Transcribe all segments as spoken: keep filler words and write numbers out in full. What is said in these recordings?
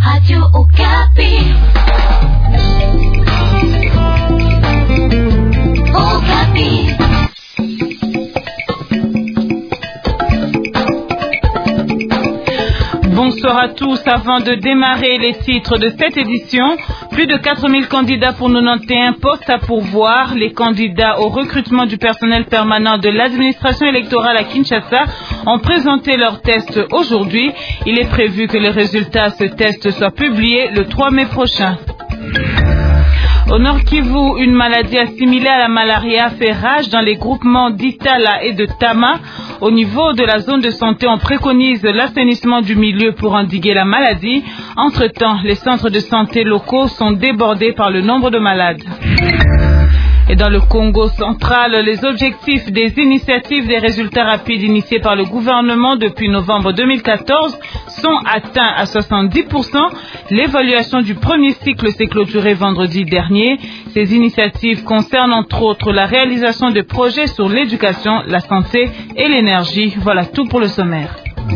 Radio Okapi. Okapi. Bonsoir à tous. Avant de démarrer les titres de cette édition, plus de quatre mille candidats pour quatre-vingt-onze postes à pourvoir. Les candidats au recrutement du personnel permanent de l'administration électorale à Kinshasa ont présenté leurs tests aujourd'hui. Il est prévu que les résultats de ce test soient publiés le trois mai prochain. Au Nord Kivu, une maladie assimilée à la malaria fait rage dans les groupements d'Itala et de Tama. Au niveau de la zone de santé, on préconise l'assainissement du milieu pour endiguer la maladie. Entre-temps, les centres de santé locaux sont débordés par le nombre de malades. Et dans le Congo central, les objectifs des initiatives des résultats rapides initiés par le gouvernement depuis novembre deux mille quatorze sont atteints à soixante-dix pour cent. L'évaluation du premier cycle s'est clôturée vendredi dernier. Ces initiatives concernent entre autres la réalisation de projets sur l'éducation, la santé et l'énergie. Voilà tout pour le sommaire.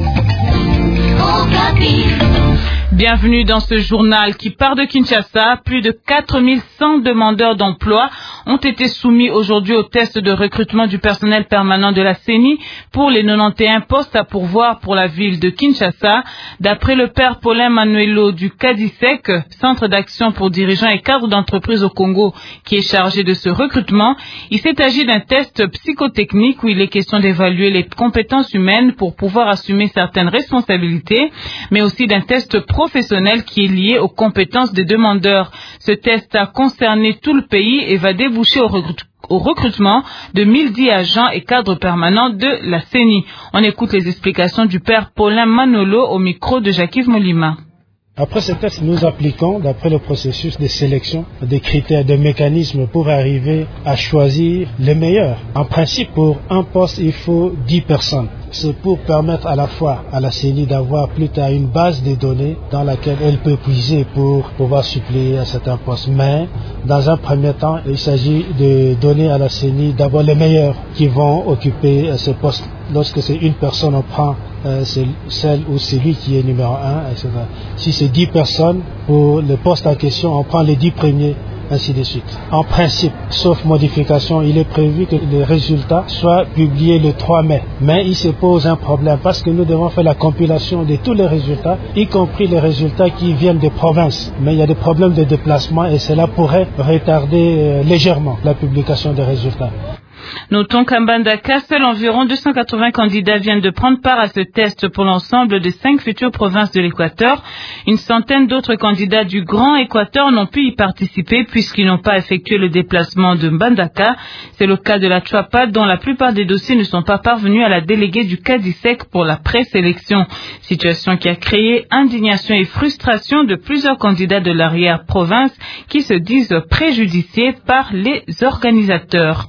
Bienvenue dans ce journal qui part de Kinshasa. Plus de quatre mille cent demandeurs d'emploi ont été soumis aujourd'hui au test de recrutement du personnel permanent de la C E N I pour les quatre-vingt-onze postes à pourvoir pour la ville de Kinshasa. D'après le père Paulin Manuelo du CADISEC, Centre d'action pour dirigeants et cadres d'entreprise au Congo, qui est chargé de ce recrutement, il s'est agi d'un test psychotechnique où il est question d'évaluer les compétences humaines pour pouvoir assumer certaines responsabilités, mais aussi d'un test professionnel qui est lié aux compétences des demandeurs. Ce test a concerné tout le pays et va déboucher au recrutement au recrutement de mille dix agents et cadres permanents de la C E N I. On écoute les explications du père Paulin Manolo au micro de Jacques-Yves Molima. Après ce test, nous appliquons, d'après le processus de sélection, des critères, des mécanismes pour arriver à choisir les meilleurs. En principe, pour un poste, il faut dix personnes. C'est pour permettre à la fois à la C E N I d'avoir plus tard une base de données dans laquelle elle peut puiser pour pouvoir suppléer à certains postes. Mais, dans un premier temps, il s'agit de donner à la C E N I d'abord les meilleurs qui vont occuper ce poste. Lorsque c'est une personne, on prend euh, celle ou celui qui est numéro un, et cetera. Si c'est dix personnes, pour le poste en question, on prend les dix premiers, ainsi de suite. En principe, sauf modification, il est prévu que les résultats soient publiés le trois mai. Mais il se pose un problème parce que nous devons faire la compilation de tous les résultats, y compris les résultats qui viennent des provinces. Mais il y a des problèmes de déplacement et cela pourrait retarder euh, légèrement la publication des résultats. Notons qu'à Mbandaka, seuls environ deux cent quatre-vingts candidats viennent de prendre part à ce test pour l'ensemble des cinq futures provinces de l'Équateur. Une centaine d'autres candidats du Grand Équateur n'ont pu y participer puisqu'ils n'ont pas effectué le déplacement de Mbandaka. C'est le cas de la Chuapa dont la plupart des dossiers ne sont pas parvenus à la déléguée du CADISEC pour la présélection. Situation qui a créé indignation et frustration de plusieurs candidats de l'arrière-province qui se disent préjudiciés par les organisateurs.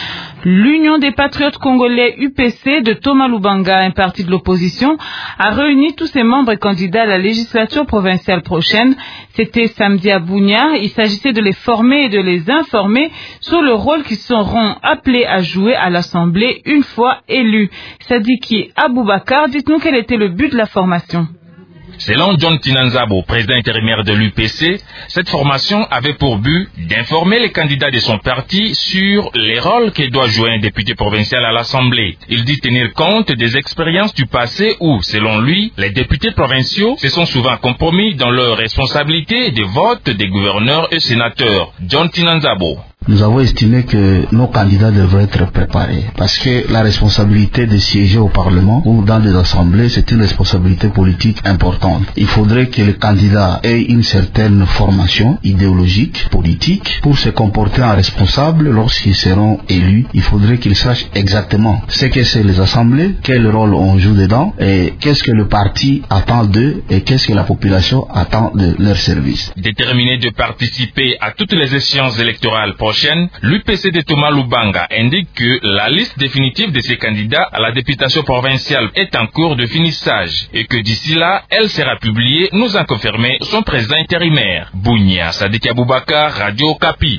L'Union des patriotes congolais U P C de Thomas Lubanga, un parti de l'opposition, a réuni tous ses membres et candidats à la législature provinciale prochaine. C'était samedi à Bunia. Il s'agissait de les former et de les informer sur le rôle qu'ils seront appelés à jouer à l'Assemblée une fois élus. Sadiki Aboubakar, dites-nous quel était le but de la formation. Selon John Tinanzabo, président intérimaire de l'U P C, cette formation avait pour but d'informer les candidats de son parti sur les rôles que doit jouer un député provincial à l'Assemblée. Il dit tenir compte des expériences du passé où, selon lui, les députés provinciaux se sont souvent compromis dans leurs responsabilités de vote des gouverneurs et sénateurs. John Tinanzabo. Nous avons estimé que nos candidats devraient être préparés parce que la responsabilité de siéger au Parlement ou dans des assemblées, c'est une responsabilité politique importante. Il faudrait que les candidats aient une certaine formation idéologique, politique, pour se comporter en responsable lorsqu'ils seront élus. Il faudrait qu'ils sachent exactement ce que c'est les assemblées, quel rôle on joue dedans et qu'est-ce que le parti attend d'eux et qu'est-ce que la population attend de leur service. Déterminé de participer à toutes les échéances électorales prochaines, l'U P C de Thomas Lubanga indique que la liste définitive de ses candidats à la députation provinciale est en cours de finissage et que d'ici là, elle sera publiée, nous a confirmé son président intérimaire. Bunia, Sadiki Aboubakar, Radio Okapi.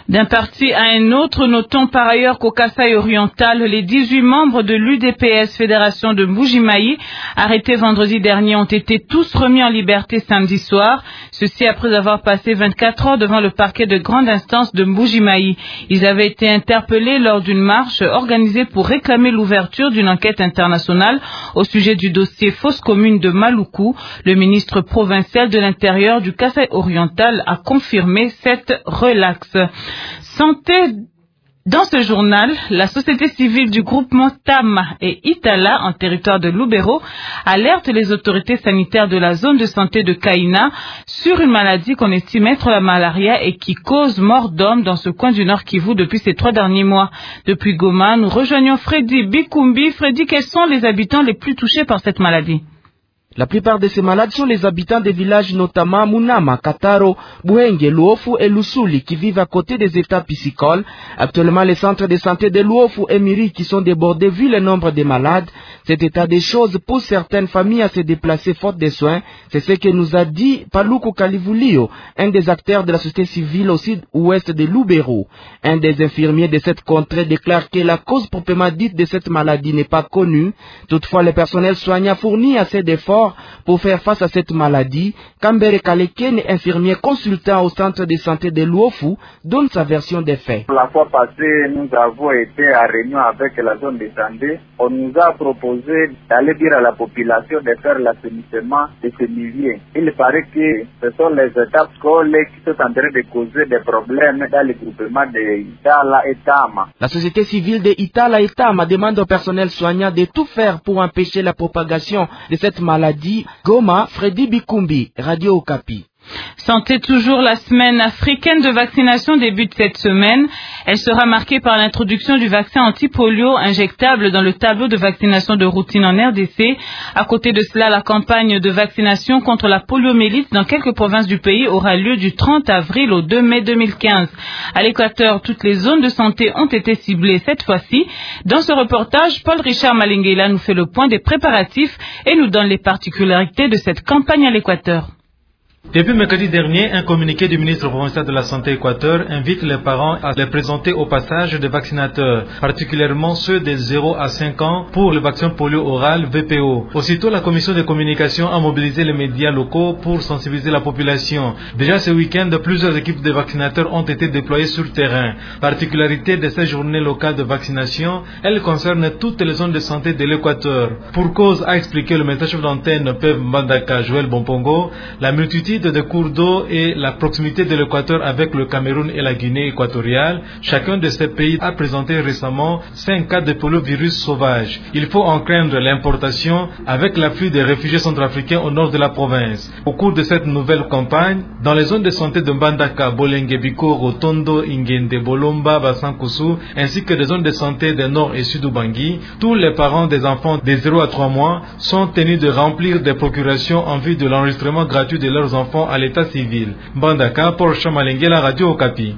D'un parti à un autre, notons par ailleurs qu'au Kasaï oriental, les dix-huit membres de l'U D P S, Fédération de Mbuji-Mayi, arrêtés vendredi dernier, ont été tous remis en liberté samedi soir. Ceci après avoir passé vingt-quatre heures devant le parquet de grande instance de Mbuji-Mayi. Ils avaient été interpellés lors d'une marche organisée pour réclamer l'ouverture d'une enquête internationale au sujet du dossier fausse commune de Maluku. Le ministre provincial de l'Intérieur du Kasaï oriental a confirmé cette relaxe. Santé. Dans ce journal, la société civile du groupement Tama et Itala en territoire de Lubero alerte les autorités sanitaires de la zone de santé de Kaina sur une maladie qu'on estime être la malaria et qui cause mort d'homme dans ce coin du Nord Kivu depuis ces trois derniers mois. Depuis Goma, nous rejoignons Freddy Bikumbi. Freddy, quels sont les habitants les plus touchés par cette maladie? La plupart de ces malades sont les habitants des villages notamment Munama, Kataro, Buhenge, Luofu et Lusuli qui vivent à côté des états piscicoles. Actuellement, les centres de santé de Luofu et Miri qui sont débordés vu le nombre de malades. Cet état des choses pousse certaines familles à se déplacer faute de soins. C'est ce que nous a dit Paluku Kalivulio, un des acteurs de la société civile au sud-ouest de Lubero. Un des infirmiers de cette contrée déclare que la cause proprement dite de cette maladie n'est pas connue. Toutefois, le personnel soignant fournit assez d'efforts pour faire face à cette maladie. Kambere Kaleken, infirmier consultant au centre de santé de Luofu, donne sa version des faits. La fois passée, nous avons été à réunion avec la zone de santé. On nous a proposé d'aller dire à la population de faire l'assainissement de ces milieux. Il paraît que ce sont les étapes scolaires qui sont en train de causer des problèmes dans le groupement de Itala et Tama. La société civile de Itala et Tama demande au personnel soignant de tout faire pour empêcher la propagation de cette maladie. Goma, Freddy Bikumbi, Radio Okapi. Santé toujours, la semaine africaine de vaccination débute cette semaine. Elle sera marquée par l'introduction du vaccin anti-polio injectable dans le tableau de vaccination de routine en R D C. À côté de cela, la campagne de vaccination contre la poliomyélite dans quelques provinces du pays aura lieu du trente avril au deux mai deux mille quinze. À l'Équateur, toutes les zones de santé ont été ciblées cette fois-ci. Dans ce reportage, Paul-Richard Malinguela nous fait le point des préparatifs et nous donne les particularités de cette campagne à l'Équateur. Depuis mercredi dernier, un communiqué du ministre provincial de la Santé Équateur invite les parents à les présenter au passage des vaccinateurs, particulièrement ceux de zéro à cinq ans pour le vaccin polio oral V P O. Aussitôt, la commission de communication a mobilisé les médias locaux pour sensibiliser la population. Déjà ce week-end, plusieurs équipes de vaccinateurs ont été déployées sur le terrain. Particularité de ces journées locales de vaccination, elles concernent toutes les zones de santé de l'Équateur. Pour cause, a expliqué le médecin chef d'antenne P E V Mbandaka Joël Bompongo, la multitude de cours d'eau et la proximité de l'Équateur avec le Cameroun et la Guinée équatoriale, chacun de ces pays a présenté récemment cinq cas de poliovirus sauvage. Il faut en craindre l'importation avec l'afflux des réfugiés centrafricains au nord de la province. Au cours de cette nouvelle campagne, dans les zones de santé de Mbandaka, Bolenge, Bikoro, Tondo, Ingende, Bolomba, Basankosu, ainsi que des zones de santé des nord et sud Ubangi, tous les parents des enfants de zéro à trois mois sont tenus de remplir des procurations en vue de l'enregistrement gratuit de leurs enfants à l'état civil. Bandaka, pour Chamalengela, Radio Okapi.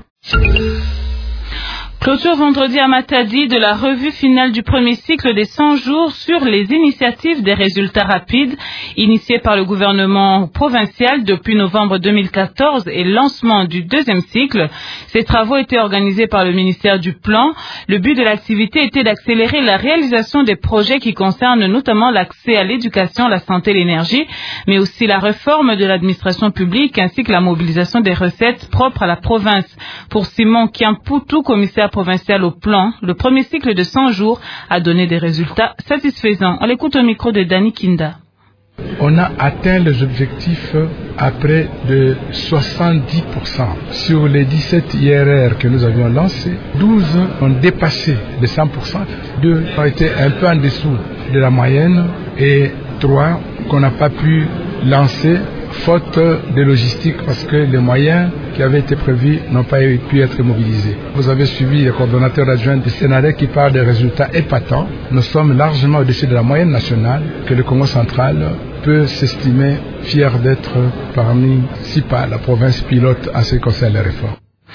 Clôture vendredi à Matadi de la revue finale du premier cycle des cent jours sur les initiatives des résultats rapides initiées par le gouvernement provincial depuis novembre deux mille quatorze et lancement du deuxième cycle. Ces travaux étaient organisés par le ministère du Plan. Le but de l'activité était d'accélérer la réalisation des projets qui concernent notamment l'accès à l'éducation, la santé et l'énergie, mais aussi la réforme de l'administration publique ainsi que la mobilisation des recettes propres à la province. Pour Simon Kiampoutou, commissaire provincial au plan, le premier cycle de cent jours a donné des résultats satisfaisants. On l'écoute au micro de Dani Kinda. On a atteint les objectifs à près de soixante-dix pour cent. Sur les dix-sept I R R que nous avions lancés, douze ont dépassé les cent pour cent, deux ont été un peu en dessous de la moyenne et trois qu'on n'a pas pu lancer faute de logistique parce que les moyens qui avaient été prévus n'ont pas pu être mobilisés. Vous avez suivi le coordonnateur adjoint du Sénaré qui parle des résultats épatants. Nous sommes largement au-dessus de la moyenne nationale que le Congo central peut s'estimer fier d'être parmi, si pas la province pilote en ce qui concerne les réformes.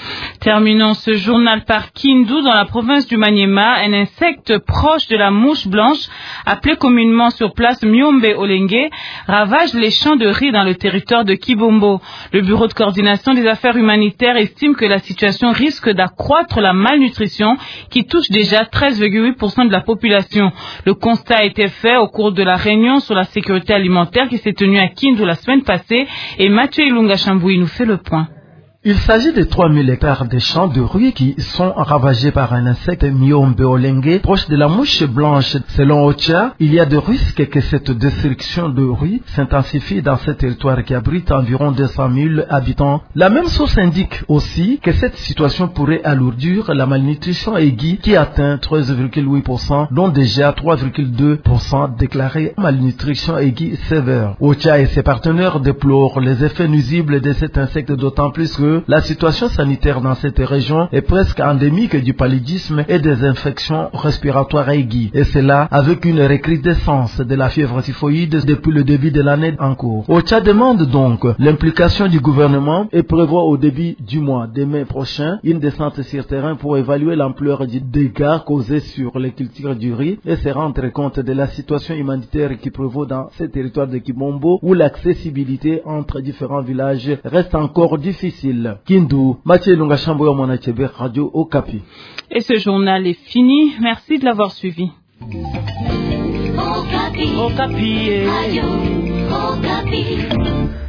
Terminons ce journal par Kindu, dans la province du Maniema. Un insecte proche de la mouche blanche, appelé communément sur place Myombe Olenge, ravage les champs de riz dans le territoire de Kibombo. Le bureau de coordination des affaires humanitaires estime que la situation risque d'accroître la malnutrition qui touche déjà treize virgule huit pour cent de la population. Le constat a été fait au cours de la réunion sur la sécurité alimentaire qui s'est tenue à Kindu la semaine passée, et Mathieu Ilunga Chamboui nous fait le point. Il s'agit de trois mille hectares de champs de riz qui sont ravagés par un insecte Myombe Olenge, proche de la mouche blanche. Selon Ocha, il y a de risques que cette destruction de riz s'intensifie dans ce territoire qui abrite environ deux cent mille habitants. La même source indique aussi que cette situation pourrait alourdir la malnutrition aiguë qui atteint treize virgule huit pour cent, dont déjà trois virgule deux pour cent déclaré malnutrition aiguë sévère. Ocha et ses partenaires déplorent les effets nuisibles de cet insecte, d'autant plus que la situation sanitaire dans cette région est presque endémique du paludisme et des infections respiratoires aiguës, et cela avec une recrudescence de la fièvre typhoïde depuis le début de l'année en cours. Ocha demande donc l'implication du gouvernement et prévoit au début du mois de mai prochain une descente sur terrain pour évaluer l'ampleur du dégât causé sur les cultures du riz et se rendre compte de la situation humanitaire qui prévaut dans ce territoire de Kibombo, où l'accessibilité entre différents villages reste encore difficile. Kindu, Mathieu Lunga Chamboyo Monachebe, Radio Okapi. Et ce journal est fini. Merci de l'avoir suivi. Okapi. Okapi. Radio Okapi.